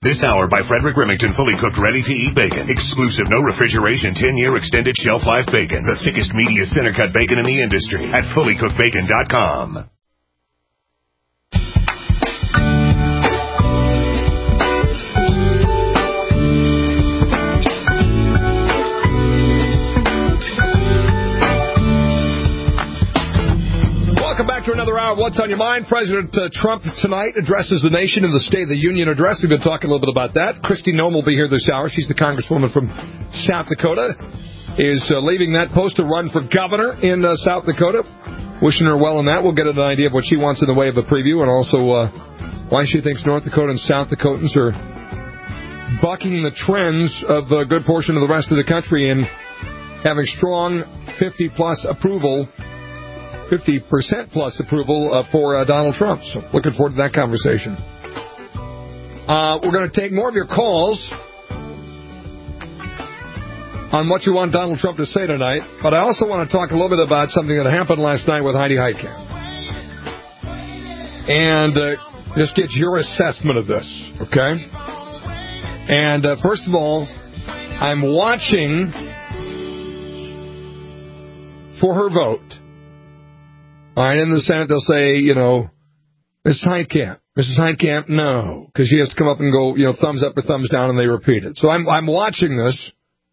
This hour by Frederick Remington, fully cooked, ready-to-eat bacon. Exclusive, no refrigeration, 10-year extended shelf life bacon. The thickest, meatiest center-cut bacon in the industry at fullycookedbacon.com. Welcome back to another hour of What's on Your Mind. President Trump tonight addresses the nation in the State of the Union address. We've been talking a little bit about that. Kristi Noem will be here this hour. She's the congresswoman from South Dakota. Is leaving that post to run for governor in South Dakota. Wishing her well in that. We'll get an idea of what she wants in the way of a preview and also why she thinks North Dakota and South Dakotans are bucking the trends of a good portion of the rest of the country and having strong 50-plus approval 50% plus approval for Donald Trump. So looking forward to that conversation. We're going to take more of your calls on what you want Donald Trump to say tonight. But I also want to talk a little bit about something that happened last night with Heidi Heitkamp. And just get your assessment of this, okay? And first of all, I'm watching for her vote. All right, in the Senate, they'll say, Mrs. Heitkamp, no, because she has to come up and go, thumbs up or thumbs down, and they repeat it. So I'm watching this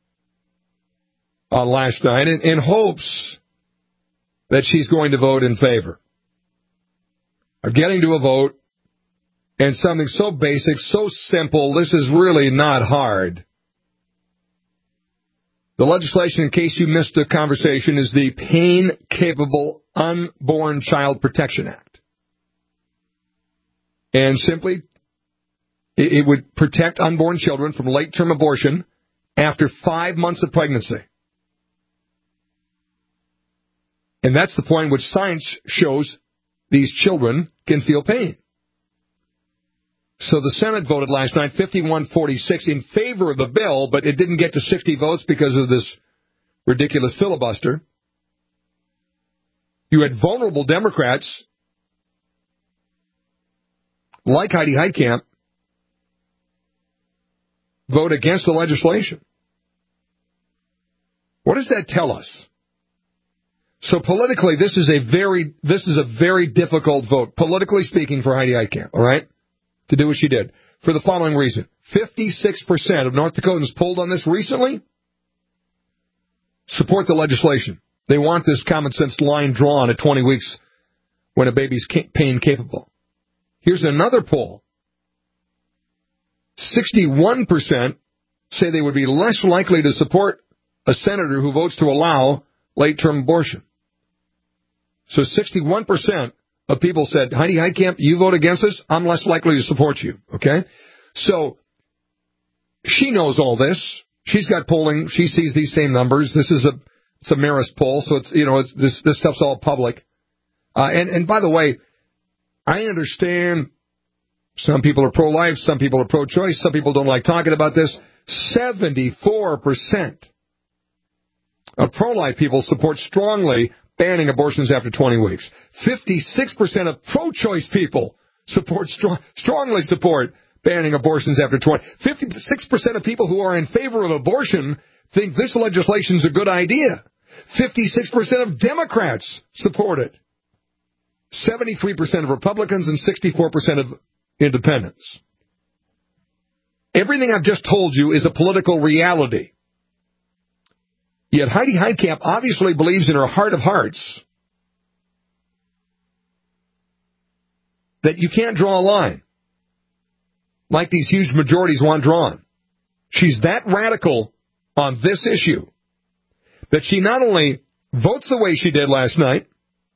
last night in hopes that she's going to vote in favor of getting to a vote and something so basic, so simple. This is really not hard. The legislation, in case you missed the conversation, is the Pain-Capable Unborn Child Protection Act. And simply, it would protect unborn children from late-term abortion after 5 months of pregnancy. And that's the point which science shows these children can feel pain. So the Senate voted last night 51-46 in favor of the bill, but it didn't get to 60 votes because of this ridiculous filibuster. You had vulnerable Democrats like Heidi Heitkamp vote against the legislation. What does that tell us? So politically, this is a very difficult vote, politically speaking, for Heidi Heitkamp, all right? To do what she did. For the following reason. 56% of North Dakotans polled on this recently support the legislation. They want this common sense line drawn at 20 weeks when a baby's pain capable. Here's another poll. 61% say they would be less likely to support a senator who votes to allow late-term abortion. So 61% of people said, Heidi Heitkamp, you vote against this, I'm less likely to support you, okay? So she knows all this. She's got polling. She sees these same numbers. This is it's a Marist poll, so this stuff's all public. And by the way, I understand some people are pro-life, some people are pro-choice, some people don't like talking about this. 74% of pro-life people support strongly banning abortions after 20 weeks. 56% of pro-choice people strongly support banning abortions after 20. 56% of people who are in favor of abortion think this legislation is a good idea. 56% of Democrats support it. 73% of Republicans and 64% of independents. Everything I've just told you is a political reality. Yet Heidi Heitkamp obviously believes in her heart of hearts that you can't draw a line like these huge majorities want drawn. She's that radical on this issue that she not only votes the way she did last night,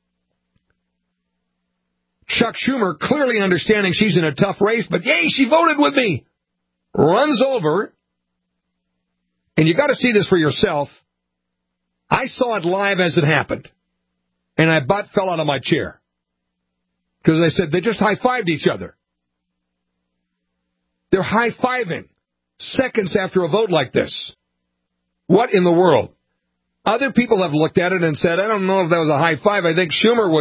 Chuck Schumer, clearly understanding she's in a tough race, but yay, she voted with me, runs over, and you got to see this for yourself. I saw it live as it happened, and I about fell out of my chair because I said they just high-fived each other. They're high-fiving seconds after a vote like this. What in the world? Other people have looked at it and said, I don't know if that was a high five. I think Schumer was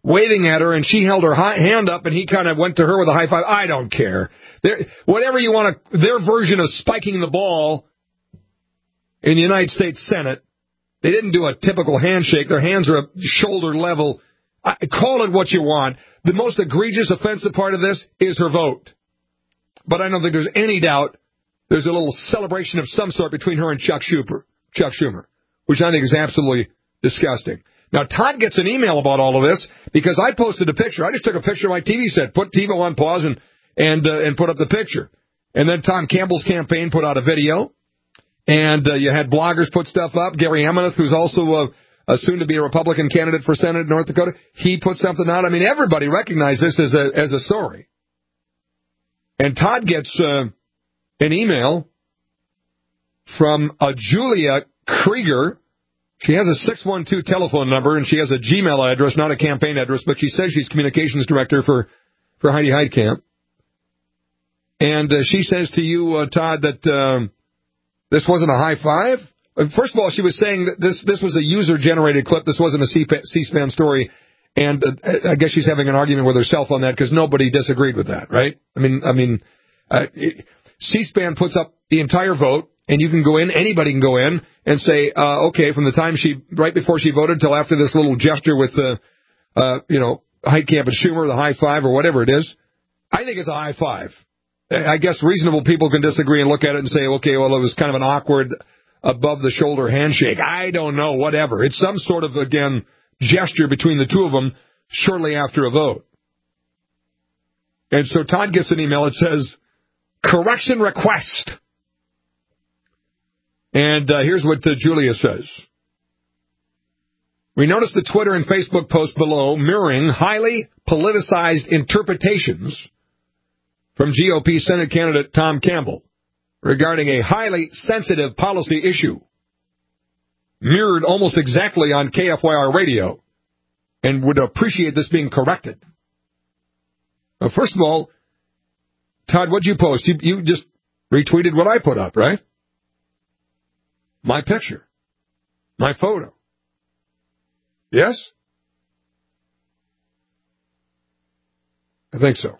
waving at her, and she held her hand up, and he kind of went to her with a high five. I don't care. Whatever you want to, their version of spiking the ball in the United States Senate, they didn't do a typical handshake. Their hands are shoulder level. Call it what you want. The most egregious, offensive part of this is her vote. But I don't think there's any doubt there's a little celebration of some sort between her and Chuck Schumer, which I think is absolutely disgusting. Now, Todd gets an email about all of this because I posted a picture. I just took a picture of my TV set, put TiVo on pause, and put up the picture. And then Tom Campbell's campaign put out a video, and you had bloggers put stuff up. Gary Amenoff, who's also soon to be a Republican candidate for Senate in North Dakota, he put something out. I mean, everybody recognized this as a story. And Todd gets an email from Julia Krieger. She has a 612 telephone number, and she has a Gmail address, not a campaign address, but she says she's communications director for Heidi Heitkamp. And she says to you, Todd, that this wasn't a high five. First of all, she was saying that this was a user-generated clip. This wasn't a C-SPAN story. And I guess she's having an argument with herself on that because nobody disagreed with that, right? I mean, C-SPAN puts up the entire vote, and you can go in, anybody can go in and say, okay, from the time right before she voted till after this little gesture with, Heitkamp and Schumer, the high five or whatever it is, I think it's a high five. I guess reasonable people can disagree and look at it and say, okay, well, it was kind of an awkward above-the-shoulder handshake. I don't know, whatever. It's some sort of, again, gesture between the two of them shortly after a vote. And so Todd gets an email. It says, correction request. And here's what Julia says. We noticed the Twitter and Facebook post below mirroring highly politicized interpretations from GOP Senate candidate Tom Campbell regarding a highly sensitive policy issue, mirrored almost exactly on KFYR radio, and would appreciate this being corrected. Now, first of all, Todd, what'd you post? You just retweeted what I put up, right? My picture. My photo. Yes? I think so.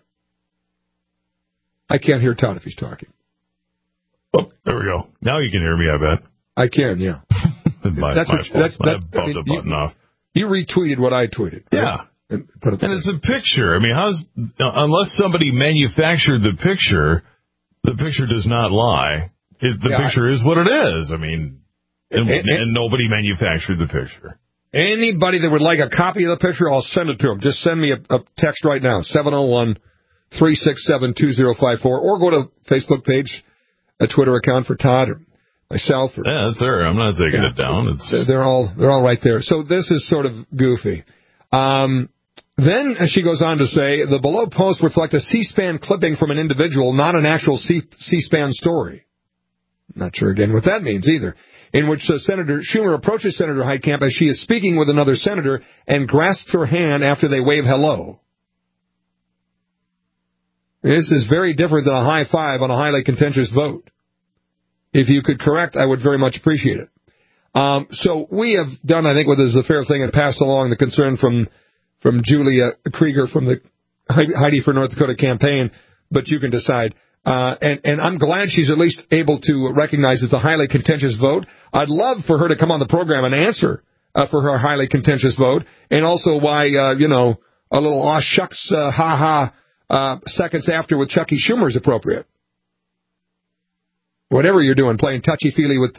I can't hear Todd if he's talking. Oh, there we go. Now you can hear me, I bet. I can, yeah. my fault. I bumped the button off. You retweeted what I tweeted. Right? Yeah. And it's a picture. I mean, unless somebody manufactured the picture does not lie. The picture is what it is. I mean, and nobody manufactured the picture. Anybody that would like a copy of the picture, I'll send it to them. Just send me a text right now, 701-367-2054, or go to Facebook page, a Twitter account for Todd or myself. Yeah, that's there. I'm not taking it down. They're all right there. So this is sort of goofy. Then she goes on to say, the below post reflect a C-SPAN clipping from an individual, not an actual C-SPAN story. Not sure, again, what that means either. In which Senator Schumer approaches Senator Heitkamp as she is speaking with another senator and grasps her hand after they wave hello. This is very different than a high five on a highly contentious vote. If you could correct, I would very much appreciate it. So we have done, I think, what is the fair thing and passed along the concern from Julia Krieger from the Heidi for North Dakota campaign, but you can decide. And I'm glad she's at least able to recognize it's a highly contentious vote. I'd love for her to come on the program and answer for her highly contentious vote, and also why, a little aw shucks, seconds after with Chucky Schumer is appropriate. Whatever you're doing, playing touchy-feely with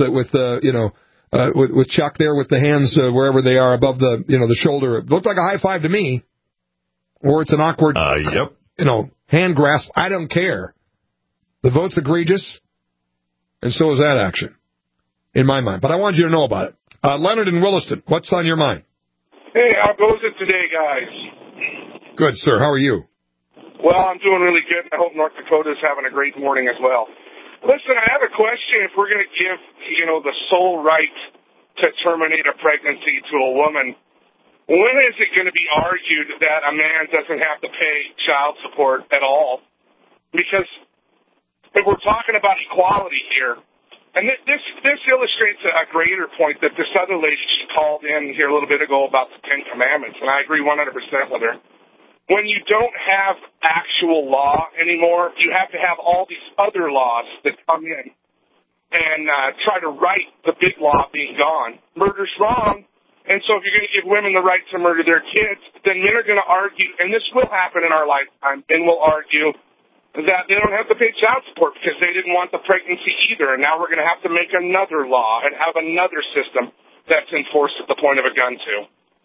Chuck there with the hands wherever they are above the shoulder. It looked like a high five to me. Or it's an awkward, hand grasp. I don't care. The vote's egregious, and so is that action, in my mind. But I wanted you to know about it. Leonard in Williston, what's on your mind? Hey, how goes it today, guys? Good, sir. How are you? Well, I'm doing really good. I hope North Dakota's having a great morning as well. Listen, I have a question. If we're going to give, the sole right to terminate a pregnancy to a woman, when is it going to be argued that a man doesn't have to pay child support at all? Because if we're talking about equality here, And this illustrates a greater point that this other lady called in here a little bit ago about the Ten Commandments, and I agree 100% with her. When you don't have actual law anymore, you have to have all these other laws that come in and try to right the big law being gone. Murder's wrong, and so if you're going to give women the right to murder their kids, then men are going to argue, and this will happen in our lifetime, men will argue that they don't have to pay child support because they didn't want the pregnancy either, and now we're going to have to make another law and have another system that's enforced at the point of a gun, too.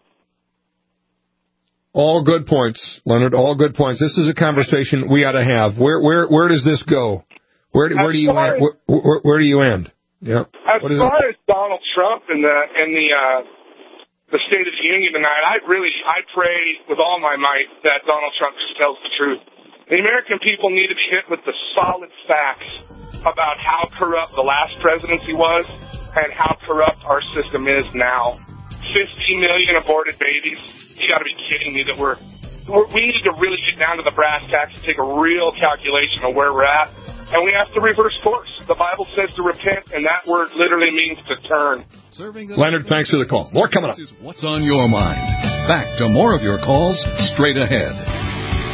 All good points, Leonard, all good points. This is a conversation we ought to have. Where does this go? Where do you end? Where do you end? Yep. As far as Donald Trump and the State of the Union tonight, I pray with all my might that Donald Trump tells the truth. The American people need to be hit with the solid facts about how corrupt the last presidency was and how corrupt our system is now. 50 million aborted babies. You got to be kidding me that we need to really get down to the brass tacks and take a real calculation of where we're at. And we have to reverse course. The Bible says to repent, and that word literally means to turn. Leonard, thanks for the call. More coming up. What's on your mind? Back to more of your calls straight ahead.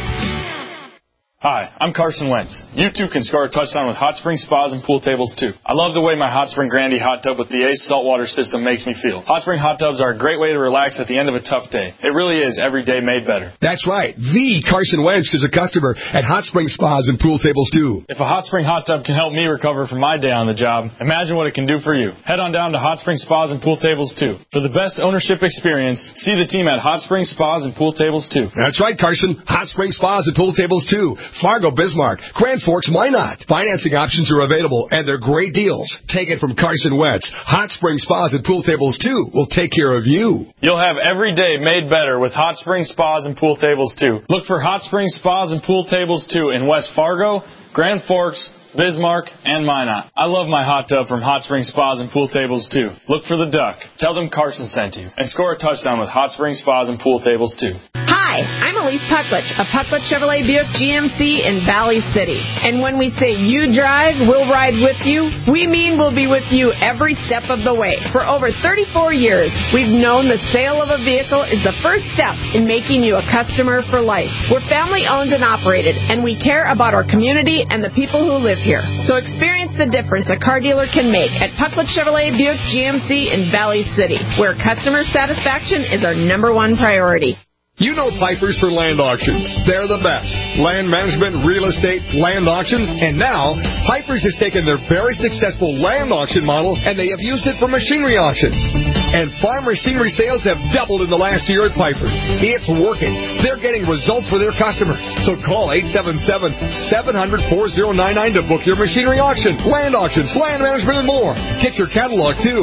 Hi, I'm Carson Wentz. You too can score a touchdown with Hot Spring Spas and Pool Tables too. I love the way my Hot Spring Grandy hot tub with the Ace saltwater system makes me feel. Hot Spring hot tubs are a great way to relax at the end of a tough day. It really is every day made better. That's right. The Carson Wentz is a customer at Hot Spring Spas and Pool Tables too. If a Hot Spring hot tub can help me recover from my day on the job, imagine what it can do for you. Head on down to Hot Spring Spas and Pool Tables too. For the best ownership experience, see the team at Hot Spring Spas and Pool Tables too. That's right, Carson. Hot Spring Spas and Pool Tables too. Fargo, Bismarck, Grand Forks, why not? Financing options are available, and they're great deals. Take it from Carson Wentz. Hot Spring Spas and Pool Tables, too, will take care of you. You'll have every day made better with Hot Spring Spas and Pool Tables, too. Look for Hot Spring Spas and Pool Tables, too, in West Fargo, Grand Forks, Bismarck, and Minot. I love my hot tub from Hot Spring Spas and Pool Tables, too. Look for the duck. Tell them Carson sent you. And score a touchdown with Hot Spring Spas and Pool Tables, too. Hi, I'm Elise Pucklich of Pucklich Chevrolet Buick GMC in Valley City. And when we say you drive, we'll ride with you, we mean we'll be with you every step of the way. For over 34 years, we've known the sale of a vehicle is the first step in making you a customer for life. We're family owned and operated, and we care about our community and the people who live here. So experience the difference a car dealer can make at Pucklich Chevrolet Buick GMC in Valley City, where customer satisfaction is our #1 priority. You know Pipers for Land Auctions. They're the best. Land management, real estate, land auctions, and now Pipers has taken their very successful land auction model and they have used it for machinery auctions. And farm machinery sales have doubled in the last year at Pipers. It's working. They're getting results for their customers. So call 877-700-4099 to book your machinery auction, land auctions, land management, and more. Get your catalog too.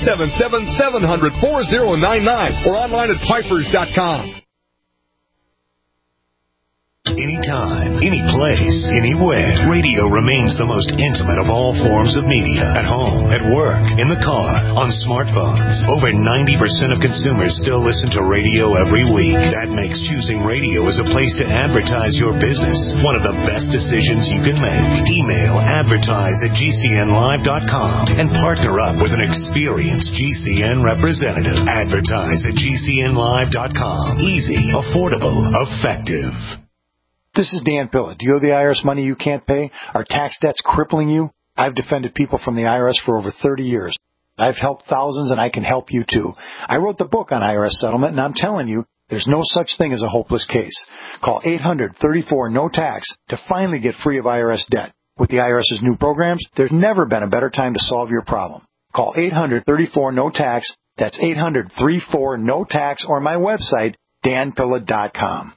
877-700-4099 or online at pipers.com. Anytime, any place, anywhere. Radio remains the most intimate of all forms of media. At home, at work, in the car, on smartphones. Over 90% of consumers still listen to radio every week. That makes choosing radio as a place to advertise your business one of the best decisions you can make. Email advertise@gcnlive.com and partner up with an experienced GCN representative. Advertise@gcnlive.com. Easy, affordable, effective. This is Dan Pilla. Do you owe the IRS money you can't pay? Are tax debts crippling you? I've defended people from the IRS for over 30 years. I've helped thousands, and I can help you too. I wrote the book on IRS settlement, and I'm telling you, there's no such thing as a hopeless case. Call 800-34-NO-TAX to finally get free of IRS debt. With the IRS's new programs, there's never been a better time to solve your problem. Call 800-34-NO-TAX. That's 800-34-NO-TAX, or my website, danpilla.com.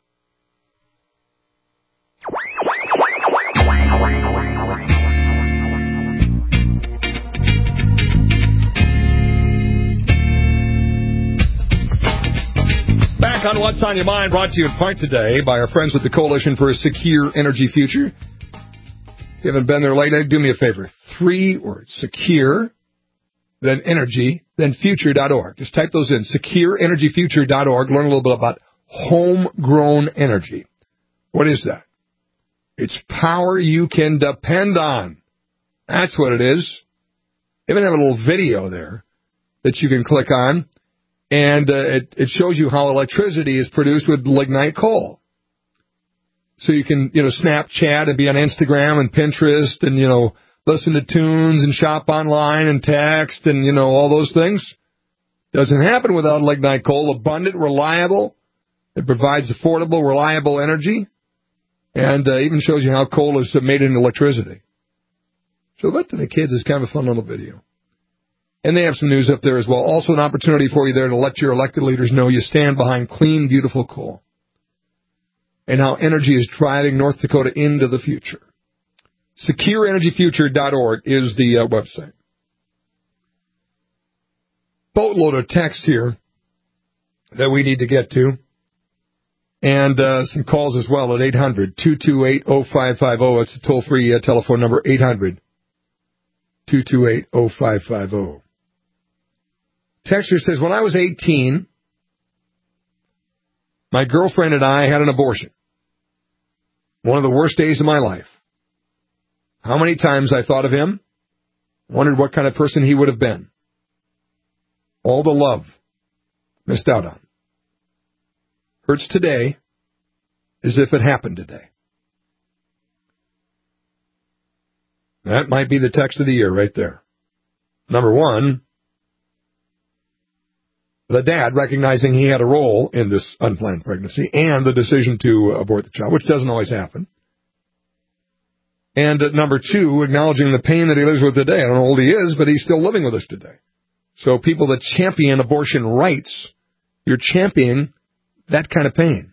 Back on What's on Your Mind, brought to you in part today by our friends with the Coalition for a Secure Energy Future. If you haven't been there lately, do me a favor. 3 words, secure, then energy, then future.org. Just type those in, secureenergyfuture.org. Learn a little bit about homegrown energy. What is that? It's power you can depend on. That's what it is. They even have a little video there that you can click on, and it shows you how electricity is produced with lignite coal. So you can, Snapchat and be on Instagram and Pinterest and, listen to tunes and shop online and text and, all those things. Doesn't happen without lignite coal. Abundant, reliable. It provides affordable, reliable energy. And even shows you how coal is made into electricity. So that to the kids is kind of a fun little video. And they have some news up there as well. Also an opportunity for you there to let your elected leaders know you stand behind clean, beautiful coal. And how energy is driving North Dakota into the future. SecureEnergyFuture.org is the website. Boatload of text here that we need to get to. And some calls as well at 800-228-0550. It's a toll-free telephone number, 800-228-0550. Texter says, when I was 18, my girlfriend and I had an abortion. One of the worst days of my life. How many times I thought of him, wondered what kind of person he would have been. All the love missed out on. Hurts today as if it happened today. That might be the text of the year right there. Number one, the dad recognizing he had a role in this unplanned pregnancy and the decision to abort the child, which doesn't always happen. And number two, acknowledging the pain that he lives with today. I don't know how old he is, but he's still living with us today. So people that champion abortion rights, you're championing that kind of pain.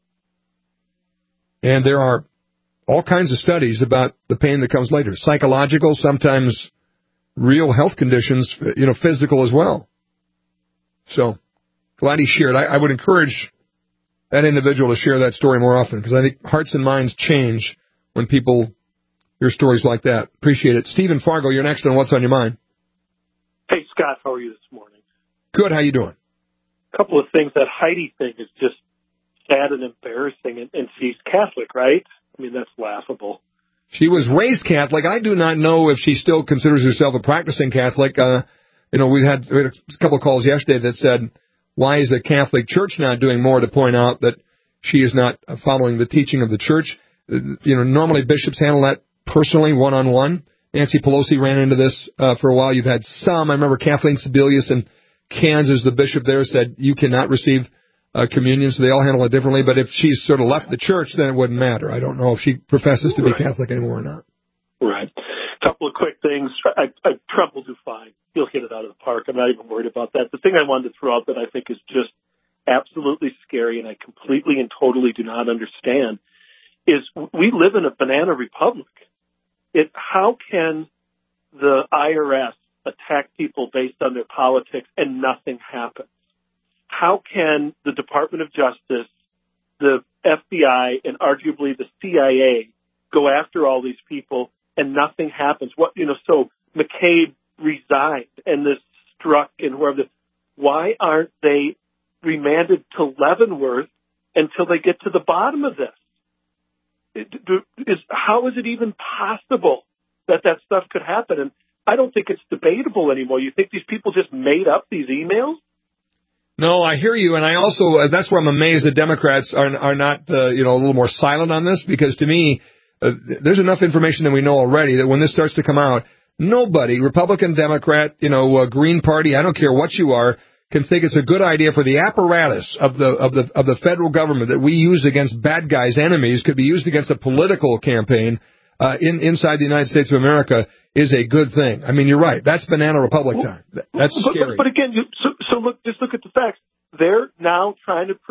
And there are all kinds of studies about the pain that comes later. Psychological, sometimes real health conditions, physical as well. So, glad he shared. I would encourage that individual to share that story more often, because I think hearts and minds change when people hear stories like that. Appreciate it. Stephen Fargo, you're next on What's on Your Mind. Hey, Scott, how are you this morning? Good. How you doing? A couple of things. That Heidi thing is just sad and embarrassing, and she's Catholic, right? I mean, that's laughable. She was raised Catholic. I do not know if she still considers herself a practicing Catholic. We had a couple of calls yesterday that said, why is the Catholic Church not doing more to point out that she is not following the teaching of the Church? Normally bishops handle that personally, one-on-one. Nancy Pelosi ran into this for a while. You've had some. I remember Kathleen Sebelius in Kansas, the bishop there, said you cannot receive communion, so they all handle it differently. But if she's sort of left the church, then it wouldn't matter. I don't know if she professes to be Catholic anymore or not. Right. A couple of quick things. Trump will do fine. He'll hit it out of the park. I'm not even worried about that. The thing I wanted to throw out that I think is just absolutely scary and I completely and totally do not understand is we live in a banana republic. How can the IRS attack people based on their politics and nothing happens? How can the Department of Justice, the FBI, and arguably the CIA go after all these people and nothing happens? So McCabe resigned and this Strzok and whoever. Why aren't they remanded to Leavenworth until they get to the bottom of this? How is it even possible that stuff could happen? And I don't think it's debatable anymore. You think these people just made up these emails? No, I hear you, and I also that's where I'm amazed that Democrats are not a little more silent on this, because to me there's enough information that we know already that when this starts to come out, nobody, Republican, Democrat, Green Party, I don't care what you are, can think it's a good idea for the apparatus of the federal government that we use against bad guys, enemies, could be used against a political campaign inside the United States of America is a good thing. I mean, you're right. That's banana republic time. That's scary. But again, just look at the facts. They're now trying to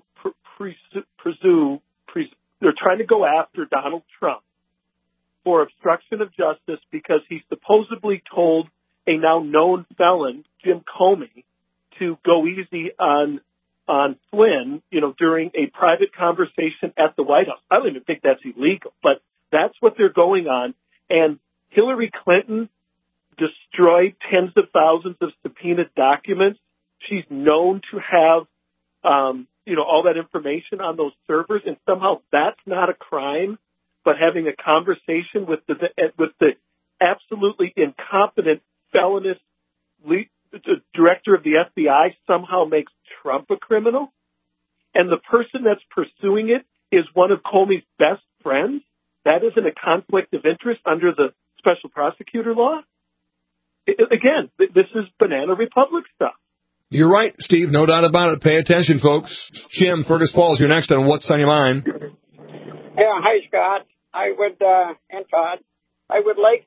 they're trying to go after Donald Trump for obstruction of justice because he supposedly told a now known felon, Jim Comey, to go easy on Flynn, during a private conversation at the White House. I don't even think that's illegal, but that's what they're going on. And Hillary Clinton destroyed tens of thousands of subpoenaed documents. She's known to have, all that information on those servers, and somehow that's not a crime. But having a conversation with the absolutely incompetent felon the FBI somehow makes Trump a criminal, and the person that's pursuing it is one of Comey's best friends, that isn't a conflict of interest under the special prosecutor law? Again, this is Banana Republic stuff. You're right, Steve. No doubt about it. Pay attention, folks. Jim, Fergus Falls, you're next on What's on Your Mind. Yeah, hi, Scott. And Todd. I would like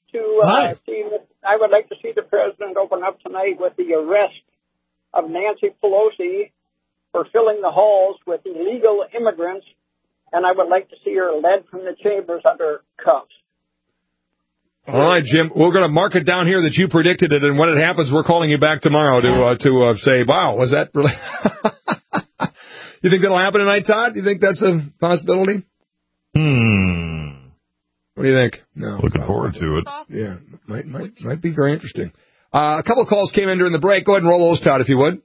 to see the president open up tonight with the arrest of Nancy Pelosi for filling the halls with illegal immigrants, and I would like to see her led from the chambers under cuffs. All right, Jim. We're going to mark it down here that you predicted it, and when it happens, we're calling you back tomorrow to say, wow, was that really... You think that'll happen tonight, Todd? You think that's a possibility? What do you think? No. Looking forward to it. Yeah, might be very interesting. A couple of calls came in during the break. Go ahead and roll those, Todd, if you would.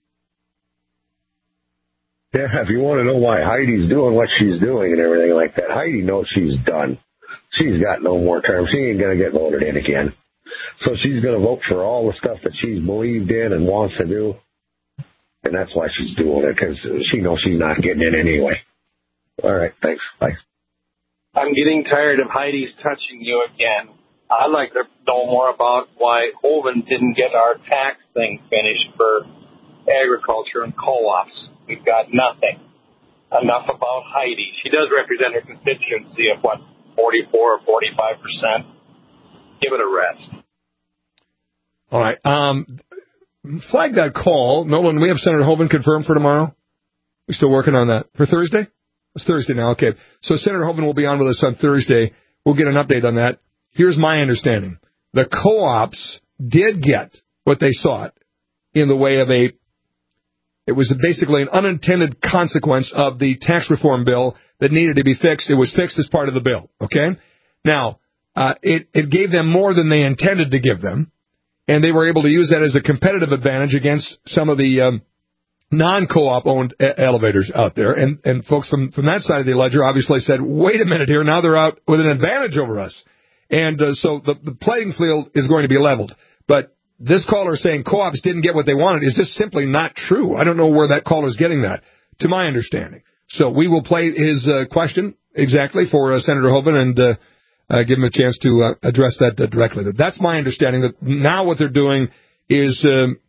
Yeah, if you want to know why Heidi's doing what she's doing and everything like that, Heidi knows she's done. She's got no more term. She ain't going to get voted in again. So she's going to vote for all the stuff that she's believed in and wants to do. And that's why she's doing it, because she knows she's not getting in anyway. All right, thanks. Bye. I'm getting tired of Heidi's touching you again. I'd like to know more about why Hoeven didn't get our tax thing finished for agriculture and co-ops. We've got nothing. Enough about Heidi. She does represent her constituency of, 44 or 45%? Give it a rest. All right. Flag that call. Nolan, we have Senator Hoeven confirmed for tomorrow? We're still working on that. For Thursday? It's Thursday now. Okay. So Senator Hoeven will be on with us on Thursday. We'll get an update on that. Here's my understanding. The co-ops did get what they sought in the way of it was basically an unintended consequence of the tax reform bill that needed to be fixed. It was fixed as part of the bill. Okay? Now, it gave them more than they intended to give them, and they were able to use that as a competitive advantage against some of the non-co-op owned elevators out there. And folks from that side of the ledger obviously said, wait a minute here, now they're out with an advantage over us. And so the playing field is going to be leveled. But this caller saying co-ops didn't get what they wanted is just simply not true. I don't know where that caller is getting that, to my understanding. So we will play his question exactly for Senator Hoeven and give him a chance to address that directly. That's my understanding, that now what they're doing is,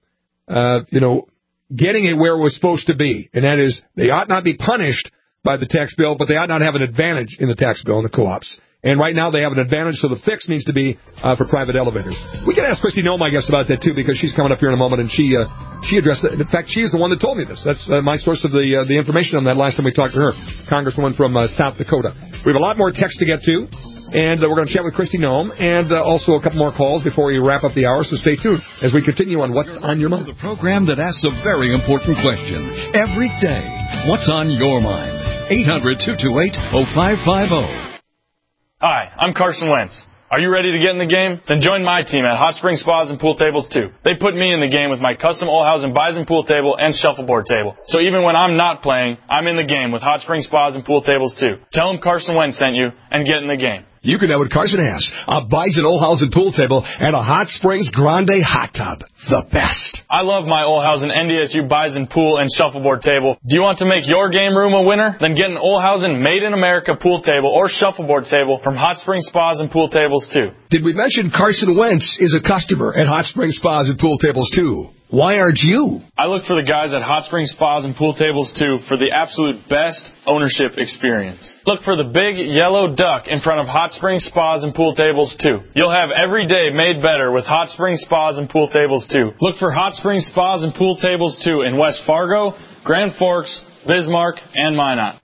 getting it where it was supposed to be, and that is they ought not be punished by the tax bill, but they ought not have an advantage in the tax bill in the co-ops. And right now they have an advantage, so the fix needs to be for private elevators. We can ask Kristi Noem, I guess, about that, too, because she's coming up here in a moment, and she addressed it. In fact, she is the one that told me this. That's my source of the information on that last time we talked to her, Congresswoman from South Dakota. We have a lot more text to get to, and we're going to chat with Kristi Noem, and also a couple more calls before we wrap up the hour, so stay tuned as we continue on What's on Your Mind. The program that asks a very important question every day. What's on your mind? 800-228-0550. Hi, I'm Carson Wentz. Are you ready to get in the game? Then join my team at Hot Spring Spas and Pool Tables 2. They put me in the game with my custom Olhausen Bison pool table and shuffleboard table. So even when I'm not playing, I'm in the game with Hot Spring Spas and Pool Tables 2. Tell them Carson Wentz sent you and get in the game. You can have what Carson has, a Bison Olhausen pool table and a Hot Springs Grande hot tub. The best. I love my Olhausen NDSU Bison pool and shuffleboard table. Do you want to make your game room a winner? Then get an Olhausen Made in America pool table or shuffleboard table from Hot Spring Spas and Pool Tables 2. Did we mention Carson Wentz is a customer at Hot Spring Spas and Pool Tables 2? Why aren't you? I look for the guys at Hot Spring Spas and Pool Tables 2 for the absolute best ownership experience. Look for the big yellow duck in front of Hot Spring Spas and Pool Tables 2. You'll have every day made better with Hot Spring Spas and Pool Tables 2. Look for Hot Spring Spas and Pool Tables 2 in West Fargo, Grand Forks, Bismarck, and Minot.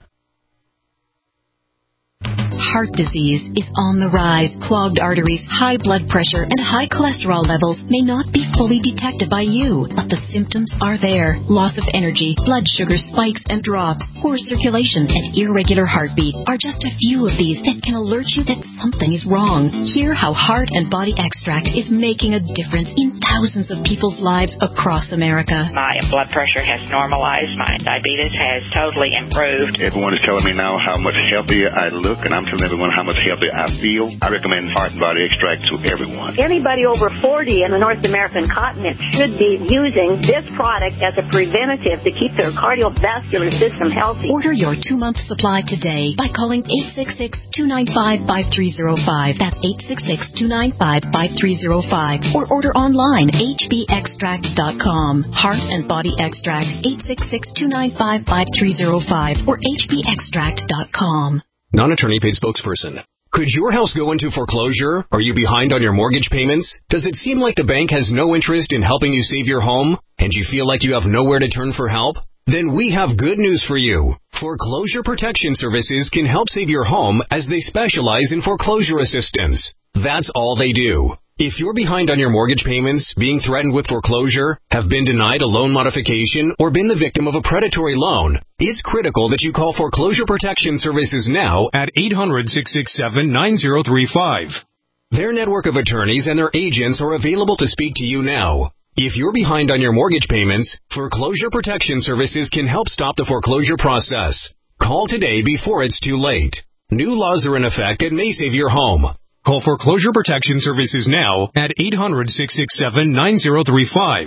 Heart disease is on the rise. Clogged arteries, high blood pressure, and high cholesterol levels may not be fully detected by you, but the symptoms are there. Loss of energy, blood sugar spikes and drops, poor circulation, and irregular heartbeat are just a few of these that can alert you that something is wrong. Hear how Heart and Body Extract is making a difference in thousands of people's lives across America. My blood pressure has normalized. My diabetes has totally improved. Everyone is telling me now how much healthier I look, and I'm telling everyone how much healthier I feel, I recommend Heart and Body Extract to everyone. Anybody over 40 in the North American continent should be using this product as a preventative to keep their cardiovascular system healthy. Order your 2-month supply today by calling 866-295-5305. That's 866-295-5305. Or order online, hbextract.com. Heart and Body Extract, 866-295-5305 or hbextract.com. Non-attorney paid spokesperson. Could your house go into foreclosure? Are you behind on your mortgage payments? Does it seem like the bank has no interest in helping you save your home? And you feel like you have nowhere to turn for help? Then we have good news for you. Foreclosure Protection Services can help save your home as they specialize in foreclosure assistance. That's all they do. If you're behind on your mortgage payments, being threatened with foreclosure, have been denied a loan modification, or been the victim of a predatory loan, it's critical that you call Foreclosure Protection Services now at 800-667-9035. Their network of attorneys and their agents are available to speak to you now. If you're behind on your mortgage payments, Foreclosure Protection Services can help stop the foreclosure process. Call today before it's too late. New laws are in effect that may save your home. Call Foreclosure Protection Services now at 800-667-9035.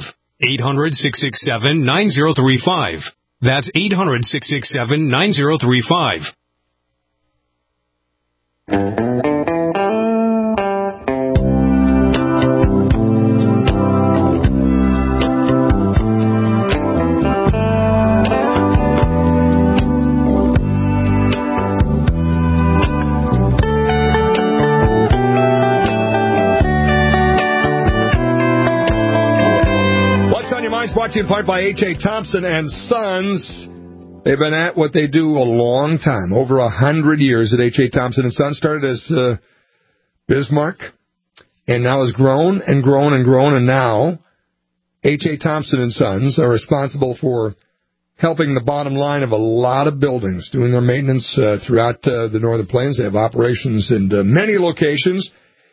800-667-9035. That's 800-667-9035. Brought to you in part by H.A. Thompson and Sons. They've been at what they do a long time, over 100 years at H.A. Thompson and Sons. Started as Bismarck, and now has grown and grown and grown, and now H.A. Thompson and Sons are responsible for helping the bottom line of a lot of buildings, doing their maintenance throughout the Northern Plains. They have operations in many locations.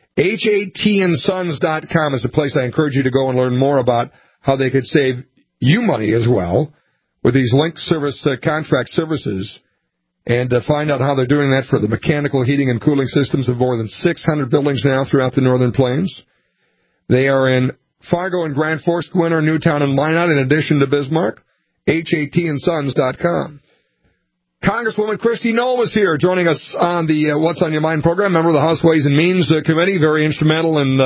HATandsons.com is the place I encourage you to go and learn more about how they could save you money as well with these linked service contract services, and find out how they're doing that for the mechanical heating and cooling systems of more than 600 buildings now throughout the Northern Plains. They are in Fargo and Grand Forks, Gwinner, Newtown, and Minot, in addition to Bismarck. HATandsons.com. Congresswoman Kristi Noem is here joining us on the What's on Your Mind program, member of the House Ways and Means Committee, very instrumental in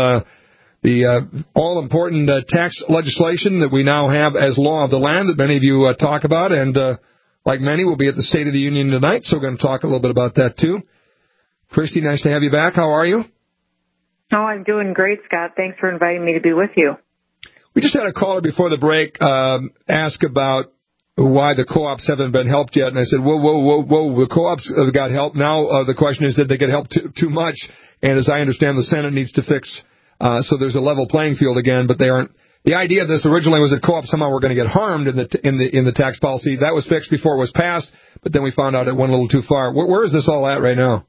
the all-important tax legislation that we now have as law of the land that many of you talk about, and like many, we'll be at the State of the Union tonight, so we're going to talk a little bit about that, too. Kristi, nice to have you back. How are you? Oh, I'm doing great, Scott. Thanks for inviting me to be with you. We just had a caller before the break ask about why the co-ops haven't been helped yet, and I said, whoa, the co-ops got help. Now the question is, did they get help too much? And as I understand, the Senate needs to fix so there's a level playing field again, but they aren't. The idea of this originally was that co-ops somehow were going to get harmed in the tax policy. That was fixed before it was passed, but then we found out it went a little too far. Where is this all at right now?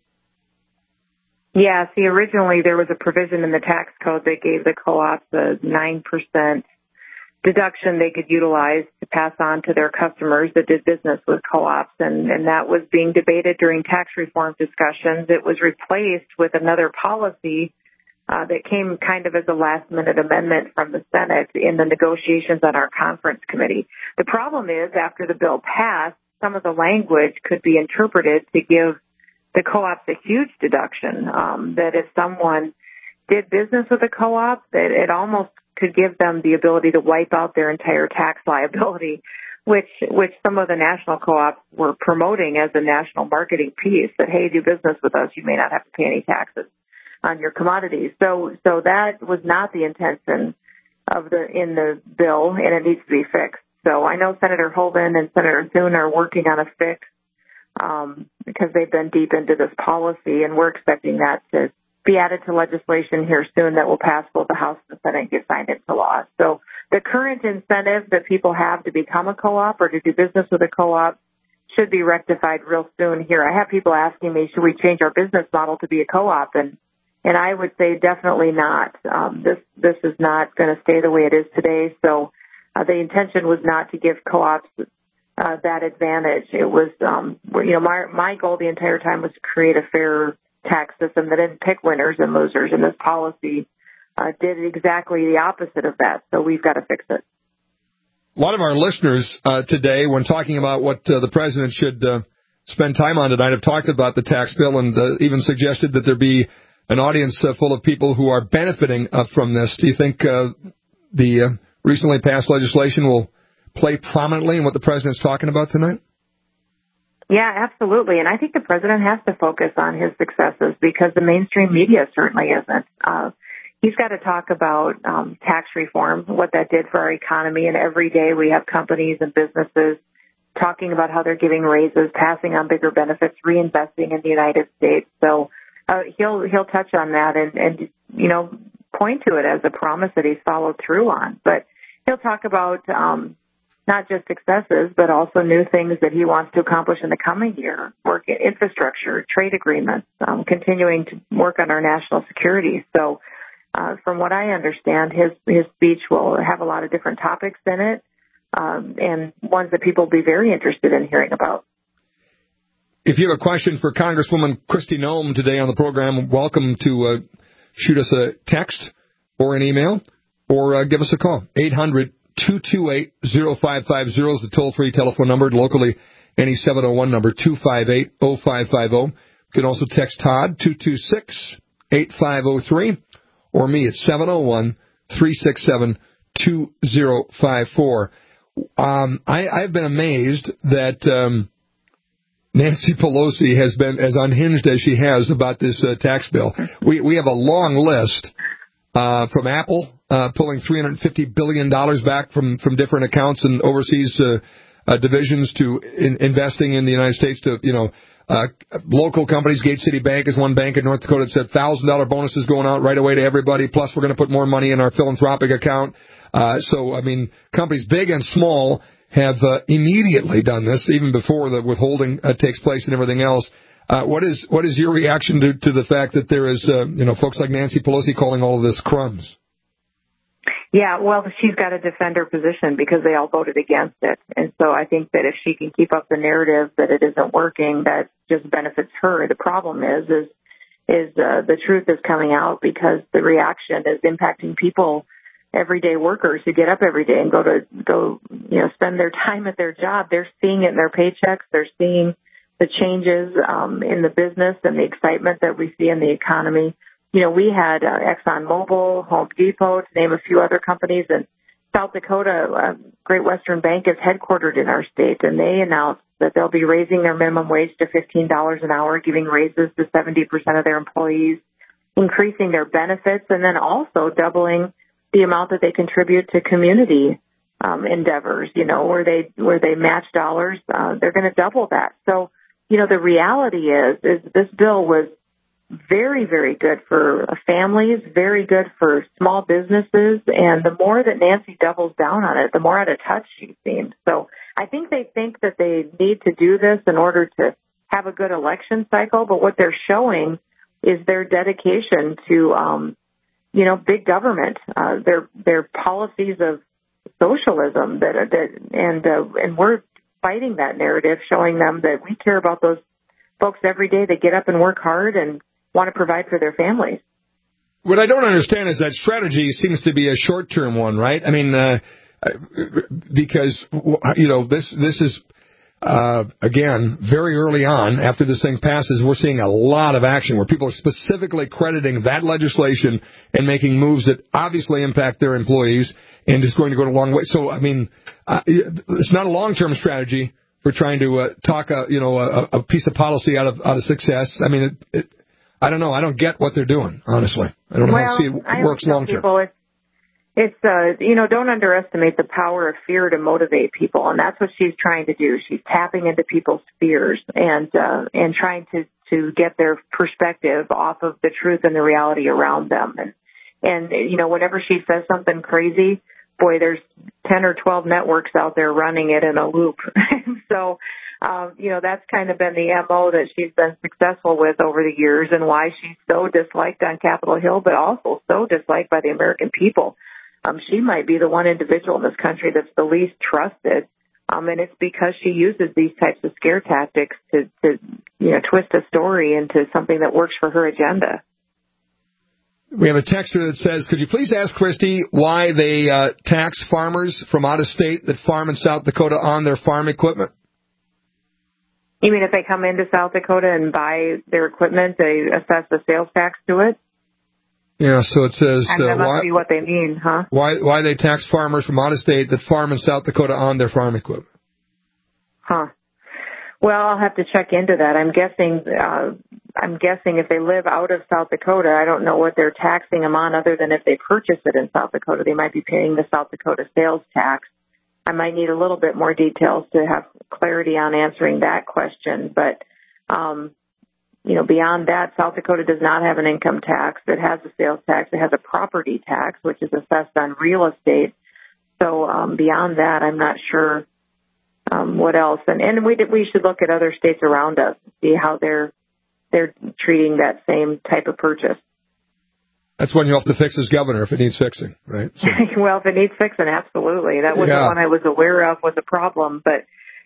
Yeah, see, originally there was a provision in the tax code that gave the co-ops a 9% deduction they could utilize to pass on to their customers that did business with co-ops, and that was being debated during tax reform discussions. It was replaced with another policy that came kind of as a last-minute amendment from the Senate in the negotiations on our conference committee. The problem is, after the bill passed, some of the language could be interpreted to give the co-ops a huge deduction, that if someone did business with a co-op, that it almost could give them the ability to wipe out their entire tax liability, which some of the national co-ops were promoting as a national marketing piece, that, hey, do business with us, you may not have to pay any taxes on your commodities. So that was not the intention in the bill, and it needs to be fixed. So I know Senator Hoeven and Senator Thune are working on a fix because they've been deep into this policy, and we're expecting that to be added to legislation here soon that will pass both the House and the Senate and get signed into law. So the current incentive that people have to become a co-op or to do business with a co-op should be rectified real soon here. I have people asking me, should we change our business model to be a co-op? And I would say definitely not. This is not going to stay the way it is today. So the intention was not to give co-ops that advantage. It was, my goal the entire time was to create a fair tax system that didn't pick winners and losers, and this policy did exactly the opposite of that. So we've got to fix it. A lot of our listeners today, when talking about what the president should spend time on tonight, have talked about the tax bill and even suggested that there be an audience full of people who are benefiting from this. Do you think the recently passed legislation will play prominently in what the president's talking about tonight? Yeah, absolutely. And I think the president has to focus on his successes because the mainstream media certainly isn't. He's got to talk about tax reform, what that did for our economy. And every day we have companies and businesses talking about how they're giving raises, passing on bigger benefits, reinvesting in the United States. So he'll touch on that and point to it as a promise that he's followed through on. But he'll talk about not just successes, but also new things that he wants to accomplish in the coming year, work in infrastructure, trade agreements, continuing to work on our national security. So from what I understand, his speech will have a lot of different topics in it, and ones that people will be very interested in hearing about. If you have a question for Congresswoman Kristi Noem today on the program, welcome to shoot us a text or an email or give us a call. 800-228-0550 is the toll-free telephone number. Locally, any 701 number, 258-0550. You can also text Todd, 226-8503, or me at 701-367-2054. I've been amazed that Nancy Pelosi has been as unhinged as she has about this tax bill. We have a long list from Apple pulling $350 billion back from different accounts and overseas divisions to investing in the United States to, local companies. Gate City Bank is one bank in North Dakota that said $1,000 bonuses going out right away to everybody. Plus, we're going to put more money in our philanthropic account. Companies big and small have immediately done this, even before the withholding takes place and everything else. What is your reaction to the fact that there is, folks like Nancy Pelosi calling all of this crumbs? Yeah, well, she's got to defend her position because they all voted against it. And so I think that if she can keep up the narrative that it isn't working, that just benefits her. The problem is the truth is coming out because the reaction is impacting people, everyday workers who get up every day and go spend their time at their job. They're seeing it in their paychecks. They're seeing the changes in the business and the excitement that we see in the economy. We had ExxonMobil, Home Depot, to name a few other companies. And South Dakota, Great Western Bank is headquartered in our state, and they announced that they'll be raising their minimum wage to $15 an hour, giving raises to 70% of their employees, increasing their benefits, and then also doubling the amount that they contribute to community endeavors, where they match dollars. They're going to double that. So, the reality is this bill was very, very good for families, very good for small businesses. And the more that Nancy doubles down on it, the more out of touch she seems. So I think they think that they need to do this in order to have a good election cycle. But what they're showing is their dedication to, big government, their policies of socialism and we're fighting that narrative, showing them that we care about those folks every day that get up and work hard and want to provide for their families. What I don't understand is that strategy seems to be a short-term one, right? I mean, because, this is, again, very early on, after this thing passes, we're seeing a lot of action where people are specifically crediting that legislation and making moves that obviously impact their employees and is going to go a long way. So, I mean, it's not a long-term strategy for trying to talk a piece of policy out of success. I mean, I don't know. I don't get what they're doing, honestly. I don't know how to see it works long-term. Don't underestimate the power of fear to motivate people, and that's what she's trying to do. She's tapping into people's fears and trying to get their perspective off of the truth and the reality around them. And whenever she says something crazy, boy, there's 10 or 12 networks out there running it in a loop. So, that's kind of been the MO that she's been successful with over the years and why she's so disliked on Capitol Hill, but also so disliked by the American people. She might be the one individual in this country that's the least trusted And it's because she uses these types of scare tactics to twist a story into something that works for her agenda. We have a texter that says, could you please ask Christy why they tax farmers from out of state that farm in South Dakota on their farm equipment? You mean if they come into South Dakota and buy their equipment, they assess the sales tax to it? Yeah, so it says... that must be what they mean, huh? Why they tax farmers from out of state that farm in South Dakota on their farm equipment? Huh. Well, I'll have to check into that. I'm guessing if they live out of South Dakota, I don't know what they're taxing them on other than if they purchase it in South Dakota. They might be paying the South Dakota sales tax. I might need a little bit more details to have clarity on answering that question. But, beyond that, South Dakota does not have an income tax. It has a sales tax. It has a property tax, which is assessed on real estate. So beyond that, I'm not sure what else. And we should look at other states around us and see how they're treating that same type of purchase. That's one you have to fix as governor if it needs fixing, right? So. Well, if it needs fixing, absolutely. That was the one I was aware of was a problem. But,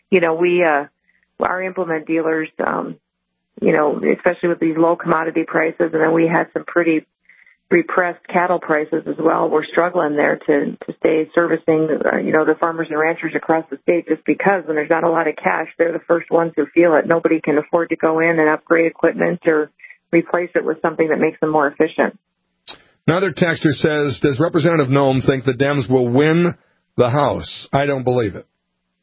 our implement dealers, especially with these low commodity prices, and then we had some pretty repressed cattle prices as well. We're struggling there to stay servicing, the farmers and ranchers across the state just because when there's not a lot of cash, they're the first ones who feel it. Nobody can afford to go in and upgrade equipment or replace it with something that makes them more efficient. Another texter says, does Representative Noem think the Dems will win the House? I don't believe it.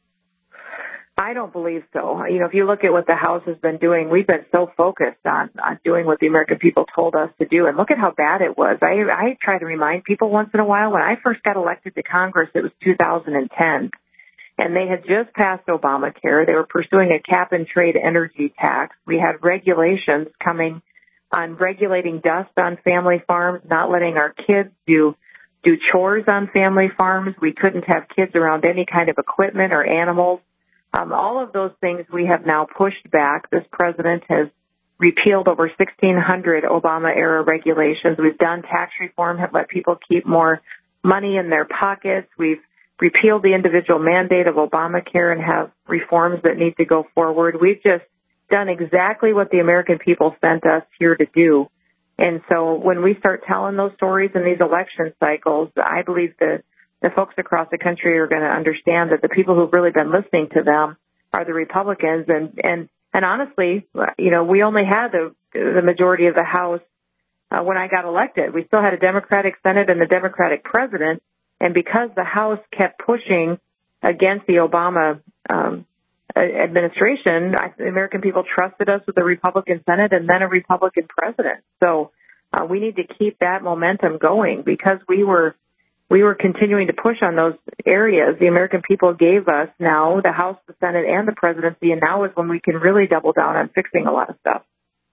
I don't believe so. If you look at what the House has been doing, we've been so focused on doing what the American people told us to do. And look at how bad it was. I try to remind people once in a while, when I first got elected to Congress, it was 2010. And they had just passed Obamacare. They were pursuing a cap-and-trade energy tax. We had regulations coming on regulating dust on family farms, not letting our kids do chores on family farms. We couldn't have kids around any kind of equipment or animals. All of those things we have now pushed back. This president has repealed over 1,600 Obama-era regulations. We've done tax reform, have let people keep more money in their pockets. We've repealed the individual mandate of Obamacare and have reforms that need to go forward. We've just done exactly what the American people sent us here to do. And so when we start telling those stories in these election cycles, I believe that the folks across the country are going to understand that the people who've really been listening to them are the Republicans. And honestly, we only had the majority of the House when I got elected. We still had a Democratic Senate and a Democratic president. And because the House kept pushing against the Obama administration, the American people trusted us with a Republican Senate and then a Republican president. So we need to keep that momentum going because we were continuing to push on those areas. The American people gave us now the House, the Senate, and the presidency, and now is when we can really double down on fixing a lot of stuff.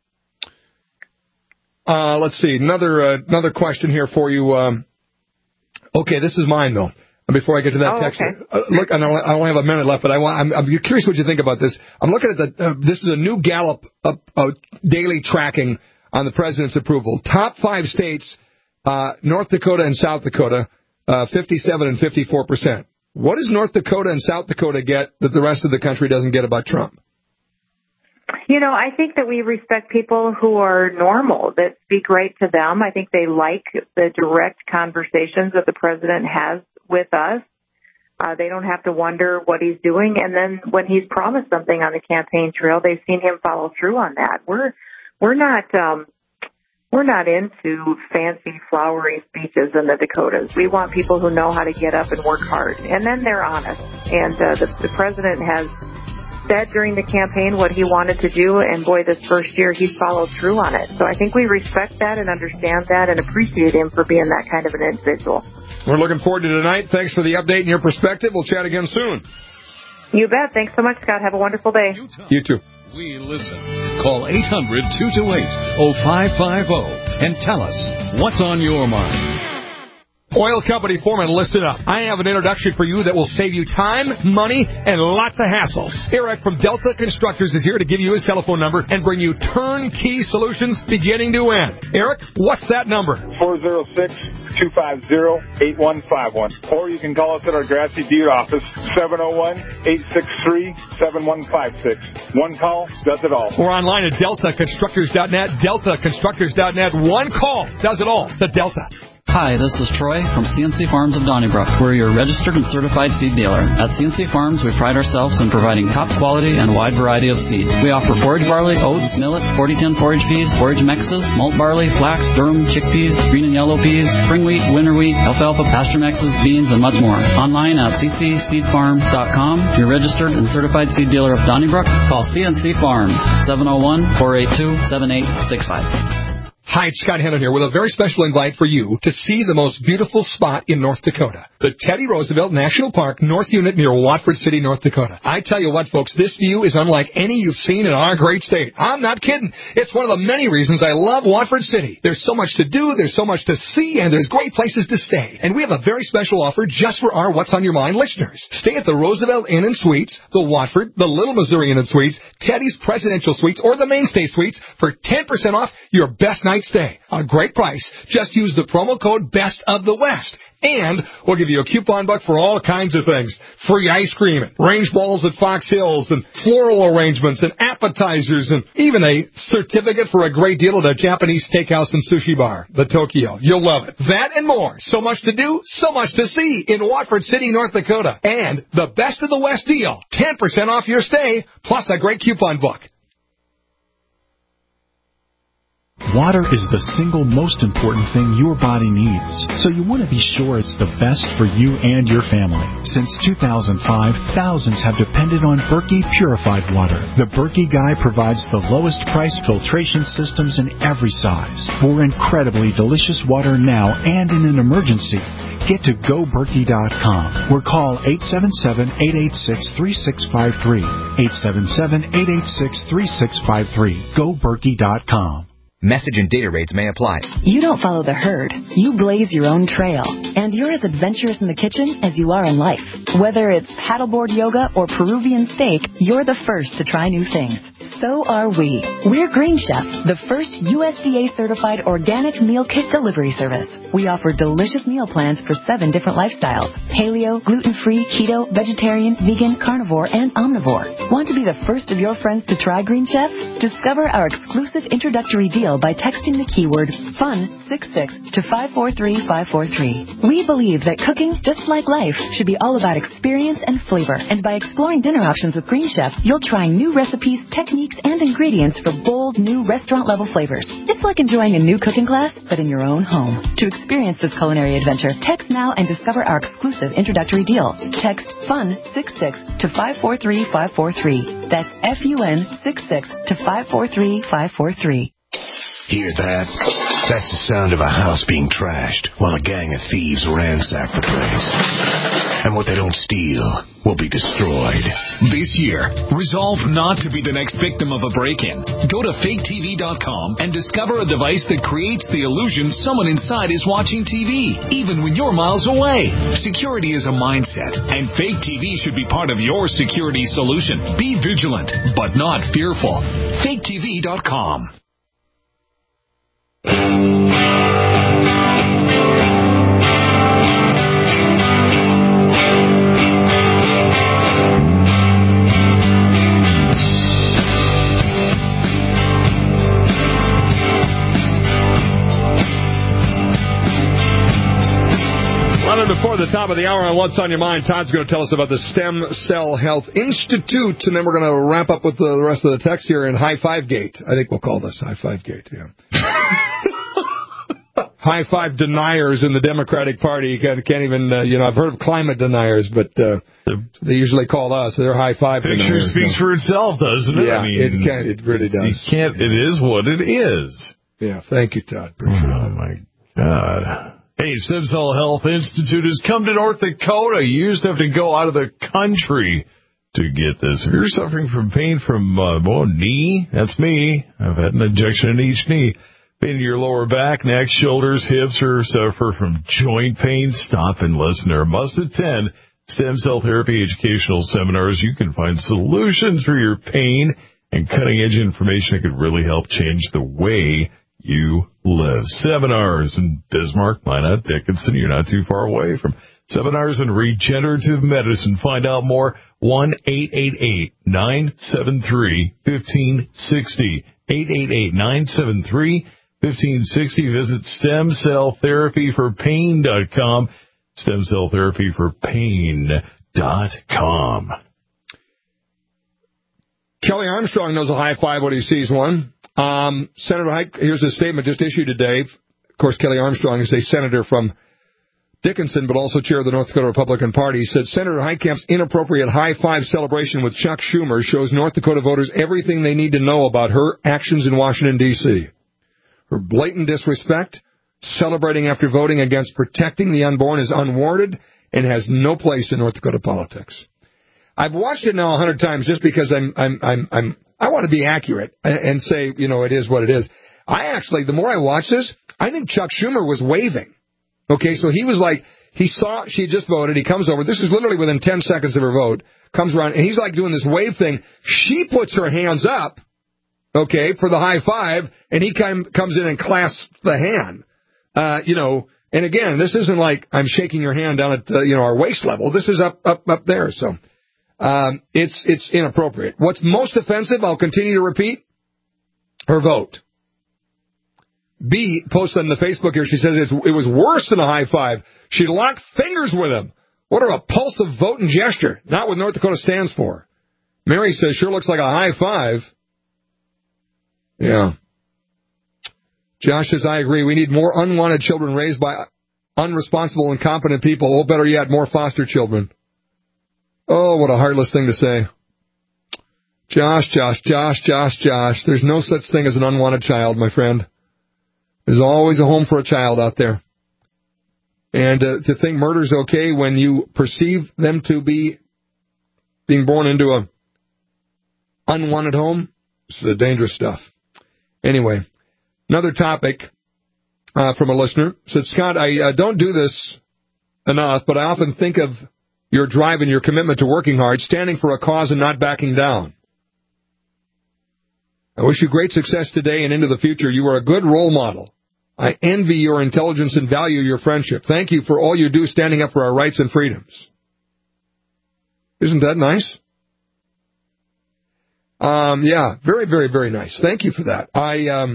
Let's see. Another question here for you. Okay, this is mine, though. Before I get to that text, okay. Look, I only have a minute left, but I'm curious what you think about this. I'm looking at this is a new Gallup daily tracking on the president's approval. Top 5 states, North Dakota and South Dakota, 57 and 54%. What does North Dakota and South Dakota get that the rest of the country doesn't get about Trump? I think that we respect people who are normal, that speak right to them. I think they like the direct conversations that the president has with us. They don't have to wonder what he's doing. And then when he's promised something on the campaign trail, they've seen him follow through on that. We're not into fancy, flowery speeches in the Dakotas. We want people who know how to get up and work hard. And then they're honest. And the president has said during the campaign what he wanted to do, and boy, this first year he's followed through on it. So I think we respect that and understand that and appreciate him for being that kind of an individual. We're looking forward to tonight. Thanks for the update and your perspective. We'll chat again soon. You bet. Thanks so much, Scott. Have a wonderful day. You too. We listen. Call 800-228-0550 and tell us what's on your mind. Oil company foreman, listen up. I have an introduction for you that will save you time, money, and lots of hassle. Eric from Delta Constructors is here to give you his telephone number and bring you turnkey solutions beginning to end. Eric, what's that number? 406-250-8151. Or you can call us at our Grassy Butte office, 701-863-7156. One call does it all. Or online at deltaconstructors.net, deltaconstructors.net. One call does it all. The Delta. Hi, this is Troy from CNC Farms of Donnybrook. We're your registered and certified seed dealer. At CNC Farms, we pride ourselves in providing top quality and wide variety of seed. We offer forage barley, oats, millet, 40-10 forage peas, forage mixes, malt barley, flax, durum, chickpeas, green and yellow peas, spring wheat, winter wheat, alfalfa, pasture mixes, beans, and much more. Online at ccseedfarm.com, your registered and certified seed dealer of Donnybrook. Call CNC Farms, 701-482-7865. Hi, it's Scott Hennon here with a very special invite for you to see the most beautiful spot in North Dakota. The Teddy Roosevelt National Park North Unit near Watford City, North Dakota. I tell you what, folks, this view is unlike any you've seen in our great state. I'm not kidding. It's one of the many reasons I love Watford City. There's so much to do, there's so much to see, and there's great places to stay. And we have a very special offer just for our What's on Your Mind listeners. Stay at the Roosevelt Inn and Suites, the Watford, the Little Missouri Inn and Suites, Teddy's Presidential Suites, or the Mainstay Suites for 10% off your best night stay. A great price. Just use the promo code Best of the West. And we'll give you a coupon buck for all kinds of things. Free ice cream, and range balls at Fox Hills, and floral arrangements, and appetizers, and even a certificate for a great deal at a Japanese steakhouse and sushi bar, the Tokyo. You'll love it. That and more. So much to do, so much to see in Watford City, North Dakota. And the Best of the West deal. 10% off your stay, plus a great coupon book. Water is the single most important thing your body needs, so you want to be sure it's the best for you and your family. Since 2005, thousands have depended on Berkey Purified Water. The Berkey Guy provides the lowest price filtration systems in every size. For incredibly delicious water now and in an emergency, get to GoBerkey.com or call 877-886-3653. 877-886-3653. GoBerkey.com. Message and data rates may apply. You don't follow the herd. You blaze your own trail. And you're as adventurous in the kitchen as you are in life. Whether it's paddleboard yoga or Peruvian steak, you're the first to try new things. So are we. We're Green Chef, the first USDA-certified organic meal kit delivery service. We offer delicious meal plans for 7 different lifestyles: paleo, gluten-free, keto, vegetarian, vegan, carnivore, and omnivore. Want to be the first of your friends to try Green Chef? Discover our exclusive introductory deal by texting the keyword FUN66 to 543543. We believe that cooking, just like life, should be all about experience and flavor. And by exploring dinner options with Green Chef, you'll try new recipes, techniques, and ingredients for bold, new restaurant-level flavors. It's like enjoying a new cooking class, but in your own home. To experience this culinary adventure, text now and discover our exclusive introductory deal. Text FUN66 to 543543. That's FUN66 to 543543. Hear that? That's the sound of a house being trashed while a gang of thieves ransack the place. And what they don't steal will be destroyed. This year, resolve not to be the next victim of a break-in. Go to faketv.com and discover a device that creates the illusion someone inside is watching TV, even when you're miles away. Security is a mindset, and Fake TV should be part of your security solution. Be vigilant, but not fearful. faketv.com. Before the top of the hour on What's on Your Mind, Todd's going to tell us about the Stem Cell Health Institute, and then we're going to wrap up with the rest of the text here in High Five Gate. I think we'll call this High Five Gate, yeah. High five deniers in the Democratic Party. Can't even, I've heard of climate deniers, but they usually call us. They're high five deniers. Picture speaks for itself, doesn't it? Yeah, I mean, it really does. It is what it is. Yeah, thank you, Todd. Oh, my God. Hey, Stem Cell Health Institute has come to North Dakota. You used to have to go out of the country to get this. If you're suffering from pain from knee, that's me. I've had an injection in each knee. Pain in your lower back, neck, shoulders, hips, or suffer from joint pain? Stop and listen or must attend Stem Cell Therapy educational seminars. You can find solutions for your pain and cutting-edge information that could really help change the way you live. Seminars in Bismarck, Minot, Dickinson. You're not too far away from seminars in regenerative medicine. Find out more. 1-888-973-1560. 888-973-1560. Visit StemCellTherapyForPain.com. StemCellTherapyForPain.com. Kelly Armstrong knows a high five when he sees one. Senator Hike, here's a statement just issued today. Of course, Kelly Armstrong is a senator from Dickinson, but also chair of the North Dakota Republican Party. He said Senator Heitkamp's inappropriate high five celebration with Chuck Schumer shows North Dakota voters everything they need to know about her actions in Washington, D.C. Her blatant disrespect, celebrating after voting against protecting the unborn, is unwarranted and has no place in North Dakota politics. I've watched it now 100 times just because I want to be accurate and say, it is what it is. The more I watch this, I think Chuck Schumer was waving. Okay, so he was like, he saw she had just voted, he comes over, this is literally within 10 seconds of her vote, comes around, and he's like doing this wave thing. She puts her hands up, okay, for the high five, and he comes in and clasps the hand. And again, this isn't like I'm shaking your hand down at, our waist level. This is up there, so. It's inappropriate. What's most offensive, I'll continue to repeat, her vote. B posted on the Facebook here, she says it was worse than a high five. She locked fingers with him. What a repulsive vote and gesture. Not what North Dakota stands for. Mary says, sure looks like a high five. Yeah. Josh says, I agree. We need more unwanted children raised by unresponsible, incompetent people. Or better yet, more foster children. Oh, what a heartless thing to say. Josh. There's no such thing as an unwanted child, my friend. There's always a home for a child out there. And to think murder's okay when you perceive them to be being born into a unwanted home, this is dangerous stuff. Anyway, another topic from a listener said, Scott, I don't do this enough, but I often think of your drive and your commitment to working hard, standing for a cause and not backing down. I wish you great success today and into the future. You are a good role model. I envy your intelligence and value your friendship. Thank you for all you do standing up for our rights and freedoms. Isn't that nice? Yeah, very, very, very nice. Thank you for that. I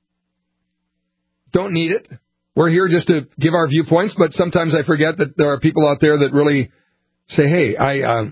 don't need it. We're here just to give our viewpoints, but sometimes I forget that there are people out there that really say, hey, I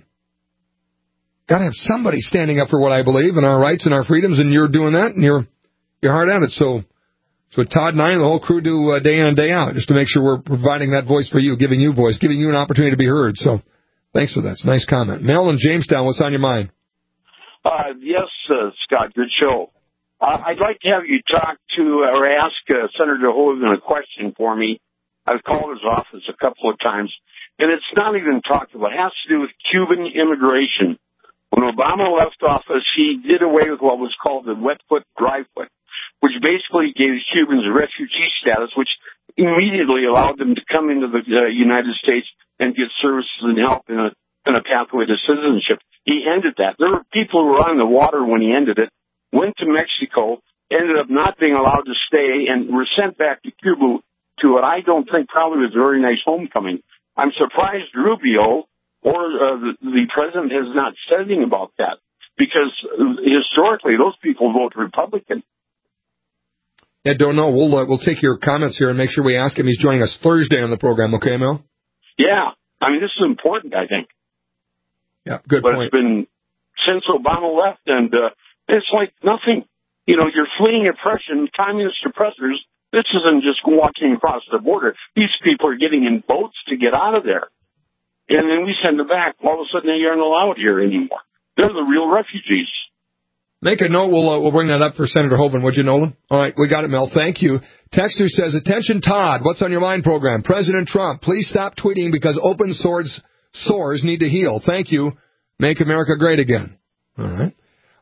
got to have somebody standing up for what I believe and our rights and our freedoms, and you're doing that, and you're hard at it. So Todd and I and the whole crew do day in and day out, just to make sure we're providing that voice for you, giving you voice, giving you an opportunity to be heard. So thanks for that. It's a nice comment. Mel in Jamestown, what's on your mind? Yes, Scott, good show. I'd like to have you talk to or ask Senator Hogan a question for me. I've called his office a couple of times, and it's not even talked about. It has to do with Cuban immigration. When Obama left office, he did away with what was called the wet foot, dry foot, which basically gave Cubans refugee status, which immediately allowed them to come into the United States and get services and help in a pathway to citizenship. He ended that. There were people who were on the water when he ended it, went to Mexico, ended up not being allowed to stay, and were sent back to Cuba to what I don't think probably was a very nice homecoming. I'm surprised Rubio or the president has not said anything about that, because historically those people vote Republican. Yeah, don't know. We'll take your comments here and make sure we ask him. He's joining us Thursday on the program. Okay, Mel? Yeah. I mean, this is important, I think. Yeah, good point. But it's been since Obama left, and it's like nothing. You're fleeing oppression, communist oppressors. This isn't just walking across the border. These people are getting in boats to get out of there. And then we send them back. All of a sudden, they aren't allowed here anymore. They're the real refugees. Make a note. We'll bring that up for Senator Hogan, would you, Nolan? All right, we got it, Mel. Thank you. Texter says, attention, Todd. What's on your mind program? President Trump, please stop tweeting because open sores need to heal. Thank you. Make America great again. All right.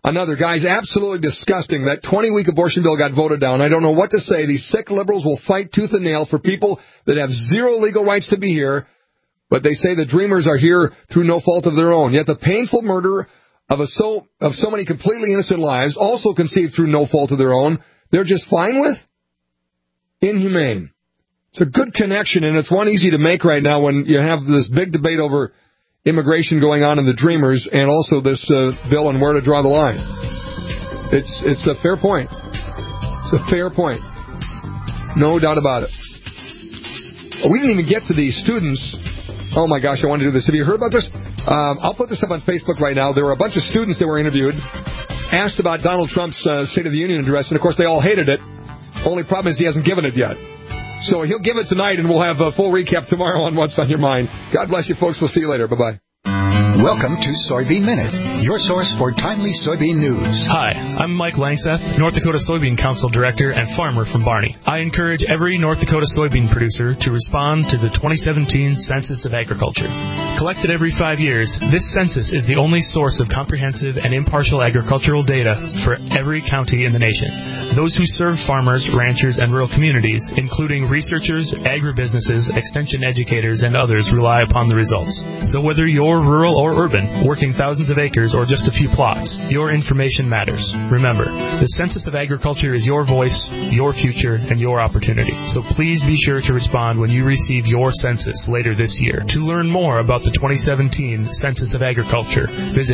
Another guy's absolutely disgusting. That 20-week abortion bill got voted down. I don't know what to say. These sick liberals will fight tooth and nail for people that have zero legal rights to be here, but they say the dreamers are here through no fault of their own. Yet the painful murder of so many completely innocent lives, also conceived through no fault of their own, they're just fine with? Inhumane. It's a good connection, and it's one easy to make right now when you have this big debate over immigration going on in the Dreamers, and also this bill on where to draw the line. It's a fair point. It's a fair point. No doubt about it. We didn't even get to the students. Oh my gosh, I want to do this. Have you heard about this? I'll put this up on Facebook right now. There were a bunch of students that were interviewed, asked about Donald Trump's State of the Union address, and of course they all hated it. Only problem is he hasn't given it yet. So he'll give it tonight, and we'll have a full recap tomorrow on What's on Your Mind. God bless you, folks. We'll see you later. Bye-bye. Welcome to Soybean Minute, your source for timely soybean news. Hi, I'm Mike Langseth, North Dakota Soybean Council Director and farmer from Barney. I encourage every North Dakota soybean producer to respond to the 2017 Census of Agriculture. Collected every 5 years, this census is the only source of comprehensive and impartial agricultural data for every county in the nation. Those who serve farmers, ranchers, and rural communities, including researchers, agribusinesses, extension educators, and others, rely upon the results. So whether you're rural or urban, working thousands of acres or just a few plots, your information matters. Remember, the Census of Agriculture is your voice, your future, and your opportunity. So please be sure to respond when you receive your census later this year. To learn more about the 2017 Census of Agriculture, visit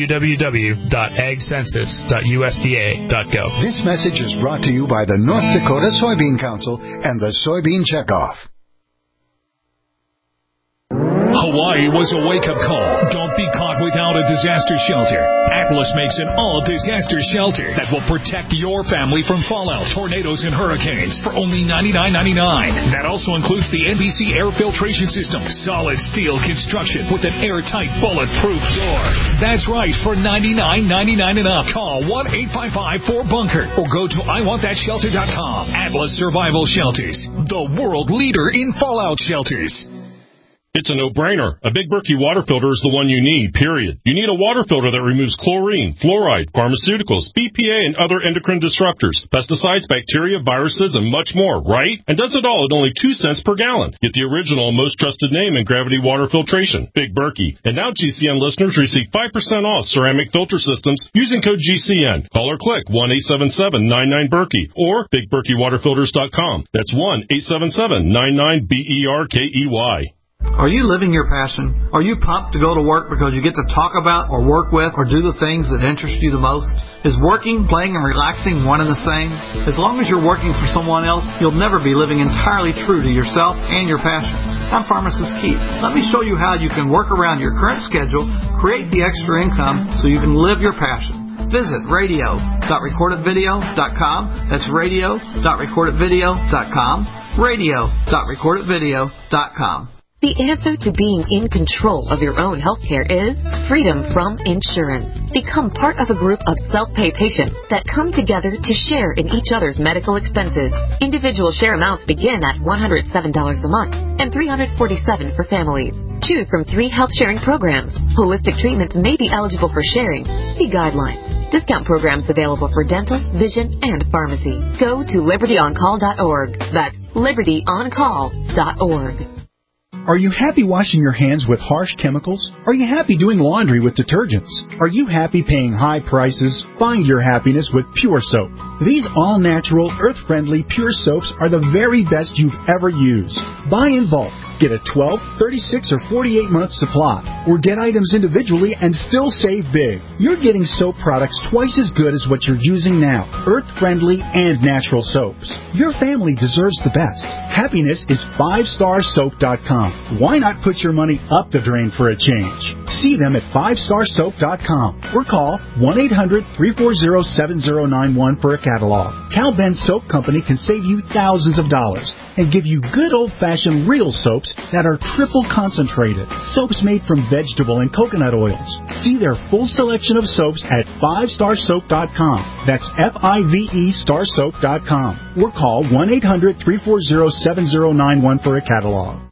www.agcensus.usda.gov. This message is brought to you by the North Dakota Soybean Council and the Soybean Checkoff. Hawaii was a wake-up call. Don't be caught without a disaster shelter. Atlas makes an all-disaster shelter that will protect your family from fallout, tornadoes, and hurricanes for only $99.99. That also includes the NBC air filtration system, solid steel construction with an airtight, bulletproof door. That's right, for $99.99 and up. Call 1-855-4BUNKER or go to IWantThatShelter.com. Atlas Survival Shelters, the world leader in fallout shelters. It's a no-brainer. A Big Berkey water filter is the one you need, period. You need a water filter that removes chlorine, fluoride, pharmaceuticals, BPA, and other endocrine disruptors, pesticides, bacteria, viruses, and much more, right? And does it all at only 2 cents per gallon. Get the original and most trusted name in gravity water filtration, Big Berkey. And now GCN listeners receive 5% off ceramic filter systems using code GCN. Call or click 1-877-99-BERKEY or BigBerkeyWaterFilters.com. That's 1-877-99-BERKEY. Are you living your passion? Are you pumped to go to work because you get to talk about or work with or do the things that interest you the most? Is working, playing, and relaxing one and the same? As long as you're working for someone else, you'll never be living entirely true to yourself and your passion. I'm Pharmacist Keith. Let me show you how you can work around your current schedule, create the extra income so you can live your passion. Visit radio.recordedvideo.com. That's radio.recordedvideo.com. radio.recordedvideo.com. The answer to being in control of your own healthcare is freedom from insurance. Become part of a group of self-pay patients that come together to share in each other's medical expenses. Individual share amounts begin at $107 a month and $347 for families. Choose from 3 health-sharing programs. Holistic treatments may be eligible for sharing. See guidelines. Discount programs available for dental, vision, and pharmacy. Go to libertyoncall.org. That's libertyoncall.org. Are you happy washing your hands with harsh chemicals? Are you happy doing laundry with detergents? Are you happy paying high prices? Find your happiness with Pure Soap. These all-natural, earth-friendly Pure Soaps are the very best you've ever used. Buy in bulk. Get a 12, 36, or 48-month supply, or get items individually and still save big. You're getting soap products twice as good as what you're using now, earth-friendly and natural soaps. Your family deserves the best. Happiness is 5starsoap.com. Why not put your money up the drain for a change? See them at 5starsoap.com or call 1-800-340-7091 for a catalog. Cal Ben Soap Company can save you thousands of dollars and give you good old-fashioned real soaps that are triple concentrated. Soaps made from vegetable and coconut oils. See their full selection of soaps at 5starsoap.com. That's F-I-V-E starsoap.com. Or call 1-800-340-7091 for a catalog.